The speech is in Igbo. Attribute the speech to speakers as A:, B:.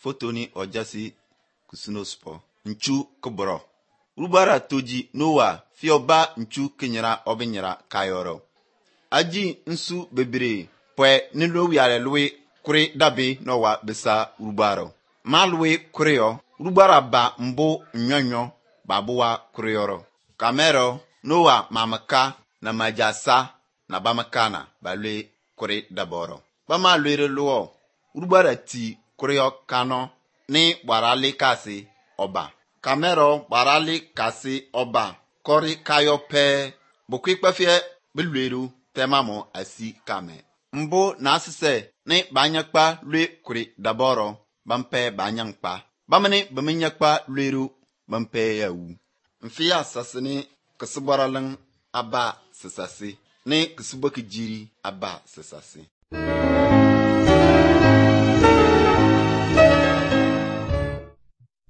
A: fotoni ojasi kusunospo nchu kubro rubara toji nowa fioba nchu kenyara obinyara kayoro aji nsu bebere pwe nilo wiare lui kuri dabi nowa bisa rubaro malui kurio rubara ba mbu nyonyo babuwa kurioro kamero nowa mamaka na majasa na bamakana balui kuri daboro bama luire luo rubara ti kurio kano ni barali kasi oba kamero barali kasi oba kori kayo pe bukwi kpafie bilueru temamo asi kame mbu na asise ni banyakpa lue kuri daboro bampe banyangpa bamani baminyakpa lueru bampe yawu mfiya sasini kisibaralang aba sisasi ni kisibaki jiri aba sisasi